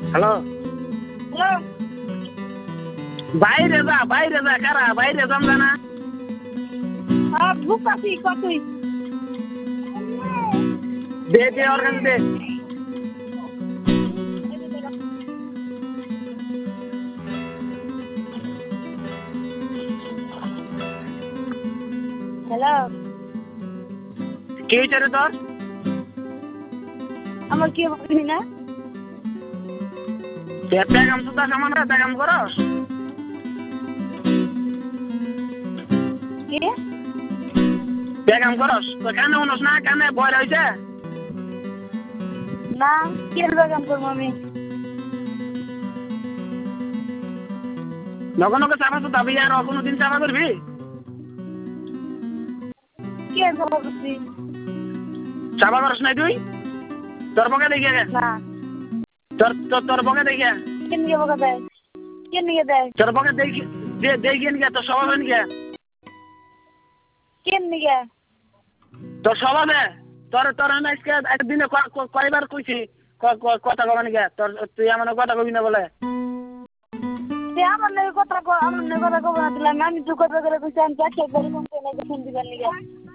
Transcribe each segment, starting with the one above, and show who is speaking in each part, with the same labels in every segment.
Speaker 1: Hello,
Speaker 2: hello.
Speaker 1: বাইরে যা কারা বাইরে যাম জানা।
Speaker 2: ঢুকতাছি কতই।
Speaker 1: দে ওর কাছে দে।
Speaker 2: হ্যালো।
Speaker 1: কি হয়েছে রে তোর?
Speaker 2: আমার কি বলবি না?
Speaker 1: পেগাম সুতা সামান রে পেগাম করস?
Speaker 2: কি?
Speaker 1: পেগাম করস? তো কানে উনস না কানে বয় রয়েছে?
Speaker 2: না, কি বেগাম করবো আমি?
Speaker 1: নগো নগো চাপা সুতা বিয়ে আর কোনোদিন চাপা করবি?
Speaker 2: কি খবর করছি?
Speaker 1: চাপা করস নাই তুই? তোর বকে দেখি আগে।
Speaker 2: না।
Speaker 1: তোর বকে দেখি।
Speaker 2: কে নিয়ে বকা দেয়? কে নিয়ে দেয়?
Speaker 1: তোর বকে দেখি দেখি নিয়ে তোর স্বভাব নিয়ে।
Speaker 2: কে নিয়ে?
Speaker 1: তোর স্বভাবে তোর তোর আজকে একদিনে কয়বার কইছি কথা কবা নিকে তোর তুই আমার কথা কবি না বলে।
Speaker 2: আমার নাকি কথা আমার নাকি কথা কব না দিলাম আমি তো কথা করে কইছি আমি চাকরি করি কোন কোন ফোন দিবার নিয়ে।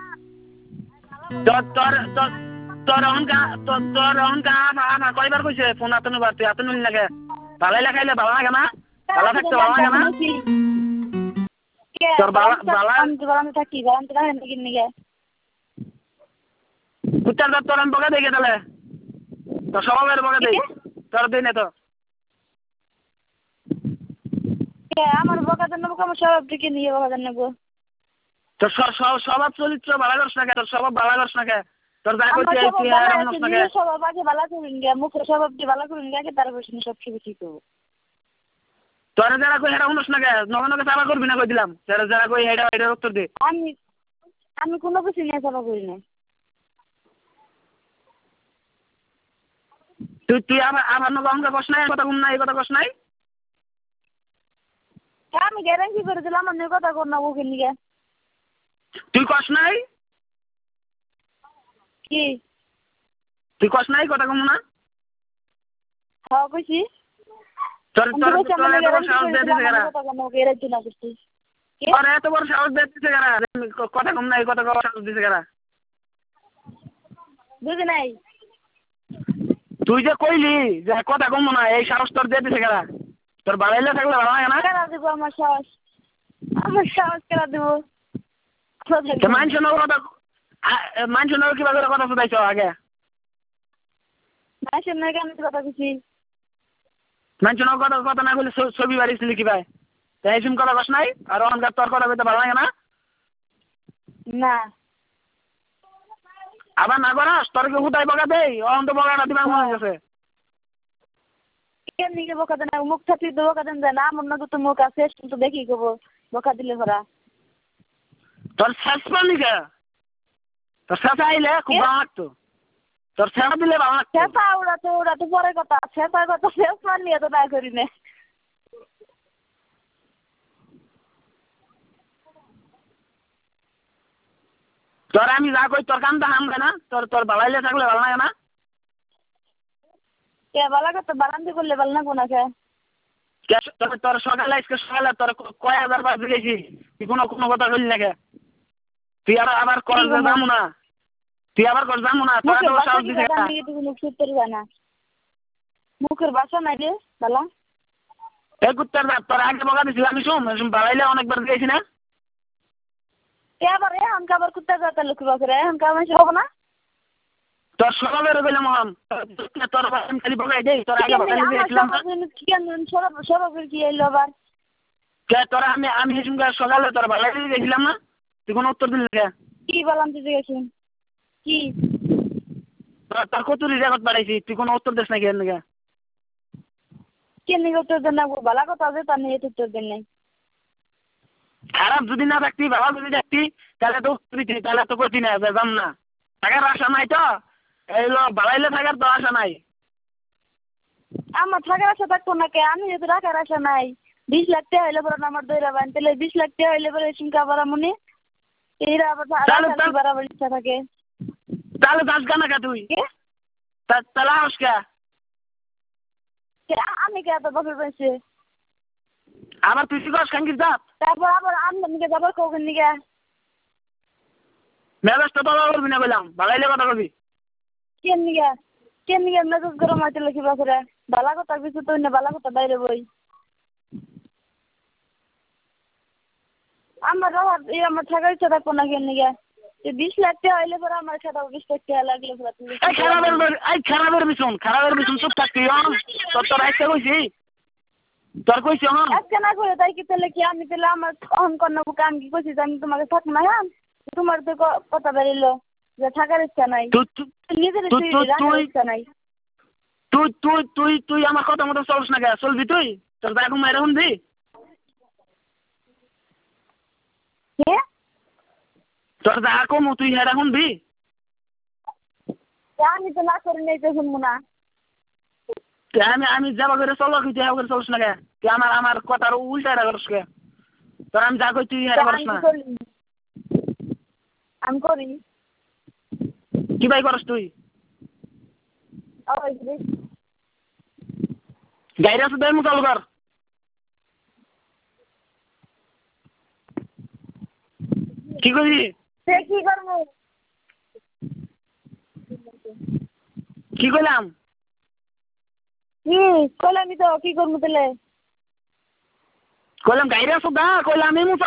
Speaker 1: তোর তোর তোর তোর অহংকার আমার কয়বার কইছে ফোন আতনো বার তুই আতনো লাগে ভালাই লাগাইলে ভালো লাগে না ভালো থাকতে ভালো লাগে না তোর বালা
Speaker 2: আমি তো বালাম থাকি বালাম তো রাখেন নাকি নিয়ে
Speaker 1: কুত্তার দাঁত তোর আমি বকে দেখে তাহলে তোর স্বভাবের বকে দেই তোর দিই না তো
Speaker 2: আমার বকা দেন নেবো আমার স্বভাব থেকে নিয়ে বকা দেন নেবো
Speaker 1: তোর স্বভাব চরিত্র ভালো করছ না কে তোর স্বভাব ভালো করছ না কে তোর যা
Speaker 2: আমার
Speaker 1: করছিস
Speaker 2: স্বভাব
Speaker 1: তুই
Speaker 2: ভালো
Speaker 1: আর
Speaker 2: আছে
Speaker 1: হনস না কে
Speaker 2: নিজের স্বভাব আগে ভালো করুন গিয়া মুখের স্বভাবটি ভালো করুন গিয়া আগে তার বসে সব কিছু ঠিক হবো
Speaker 1: তোর যারা কই হেরা হনস না কে নগে নগে চাপা করবি না কই দিলাম যারা কই হেডা উত্তর দে
Speaker 2: আমি আমি কোনো কিছু নিয়ে চাপা করি না
Speaker 1: তুই আমার নগে অঙ্ক কষ নাই কথা কম নাই কথা কষ নাই
Speaker 2: আমি গ্যারান্টি করে দিলাম আমার নিয়ে কথা কর না ওকে নিয়ে
Speaker 1: তুই কষ নাই
Speaker 2: কি
Speaker 1: তুই কষ নাই কথা কম না
Speaker 2: হ্যাঁ কইছি
Speaker 1: তোর তোর তোর এত বড় সাহস দিয়ে দিছে কারা তোর এত বড় সাহস দিয়ে দিছে কারা কথা কম নাই কথা কম সাহস দিছে কারা
Speaker 2: বুঝি নাই
Speaker 1: তুই যে কইলি যে কথা কম না এই সাহস তোর দিয়ে দিছে কারা তোর বাড়াইলে থাকলে ভালো লাগে না
Speaker 2: কেনা দেবো আমার সাহস কেনা দেবো
Speaker 1: মানুষ কথা মানুষ কিবা করে কথা শুধাইছ আগে
Speaker 2: মাসের নয় কেন কথা কিছু
Speaker 1: মানুষ কথা কথা না বলে ছবি বাড়িছিলি কি ভাই তাই এসম কথা কস নাই আর অনকার তোর কথা বলতে ভালো লাগে না
Speaker 2: না
Speaker 1: আবার না করাস তোর কি হুদাই বকা দেই অন্ত বকাটা দিবার মনে গেছে
Speaker 2: কেমনি বকা দেন মুখ থাকি তো বকা দেন যায় না আমার নগদ তো মুখ আছে তো দেখি কব বকা দিলে ভরা
Speaker 1: তোর শেষ পানি কে তোর শেষ আইলে খুব ভালো লাগতো তোর শেষ দিলে ভালো লাগতো
Speaker 2: শেষা ওরা তো পরে কথা শেষার কথা শেষ মানলি এত না করি না
Speaker 1: তোর আমি যা কই তোর কামটা হামবে না তোর তোর বাড়াইলে থাকলে ভালো লাগে না
Speaker 2: কে বালা কথা বারান্দি করলে ভালো না কোনাকে
Speaker 1: তোর সকালে আজকে সকালে তোর কয় হাজার বার দিয়েছি তুই কোনো কথা বললি না কে তুই আবার কর যাবো না তুই আবার কর যাবো না তোর এত সাহস দিছে
Speaker 2: মুখ সুতর জানা মুখের বাসা নাই রে বালা
Speaker 1: এই কুত্তার দাঁত তোর আগে বকা দিছিল আমি শুন বাড়াইলে অনেকবার দিয়েছি না
Speaker 2: এবারে আমাকে আবার কুত্তা কথা লক্ষ্য করে আমাকে আমার হবো না
Speaker 1: তোর স্বভাবের বললাম তোর খালি বকাই দেই তোর আগে বকাই দিয়েছিলাম
Speaker 2: স্বভাবের কি এলো আবার
Speaker 1: তোরা আমি সকালে তোর বাড়াই দিয়ে গেছিলাম না তুই কোনো উত্তর দিলি না
Speaker 2: কি বললাম তুই গেছিস কি
Speaker 1: তোর কত রেকর্ড বাড়াইছি তুই কোনো উত্তর দিস না কেন
Speaker 2: কেন উত্তর দেন না ভালো কথা আছে তার নিয়ে উত্তর দেন নাই
Speaker 1: খারাপ যদি না থাকতি ভালো যদি থাকতি তাহলে তো উত্তর দিতি তাহলে তো করতি না যাম না থাকার আশা নাই তো এইগুলো বাড়াইলে থাকার তো আশা নাই
Speaker 2: আমার থাকার আশা থাকতো না কে আমি যদি রাখার আশা নাই 20 লাখ টাকা হইলে পরে আমার দইরা বান তাহলে 20 লাখ টাকা হইলে পরে সিংকা বাড়া মনে এরা আবার বাড়াবার ইচ্ছা থাকে
Speaker 1: তাহলে দাস গানা কা তুই তাহলে হাসকা
Speaker 2: আমি কে তো বাপের পাইছে
Speaker 1: আবার তুই কি করস খাঙ্কির দাঁত
Speaker 2: তারপর আবার আমদানিকে যাবার কখন নিকে
Speaker 1: মেজাজটা তো করবি না বললাম ভাগাইলে কথা কবি
Speaker 2: কেন নিকে মেজাজ গরম হইতে লিখি বাপরে বালা কথা কিছু তো না বালা কথা বাইরে বই আমার আমার থাকার ইচ্ছা থাকবো না কেন নিকে 20 লাখ টাকা হইলে পরে আমার খাতা 20 লাখ টাকা লাগলে
Speaker 1: খারাপের বিছুন চুপ থাকতি তোর একটা কইছি তোর কইছি
Speaker 2: আজকে না করে তাই কি তাহলে কি আমি তাহলে আমার অহন কন্যা বুকে আমি কি কইছি যে আমি তোমাকে থাকবো না হ্যাঁ তোমার তো কথা বেরিল যে থাকার ইচ্ছা নাই নিজের ইচ্ছা নাই
Speaker 1: তুই আমার কথা মতো চলস না কে চলবি তুই তোর ব্যাগ মাইরা শুনবি তোর যা কমু তুই হেরা শুনবি
Speaker 2: আমি তো না করে নেই তো শুনবো না
Speaker 1: আমি যাবা করে চলো তুই যাবা করে চলস না কে তুই আমার কথার উল্টা এটা করস কে তোর আমি যা কই তুই হেরা করস না
Speaker 2: আমি করি
Speaker 1: কি ভাই করস তুই গাইরা শুধু আমি চালু কর কি করবি
Speaker 2: সে কি করবো
Speaker 1: কি কইলাম
Speaker 2: কইলামই তো কি করবো তাহলে
Speaker 1: কইলাম গাইরা শুধু কইলাম আমি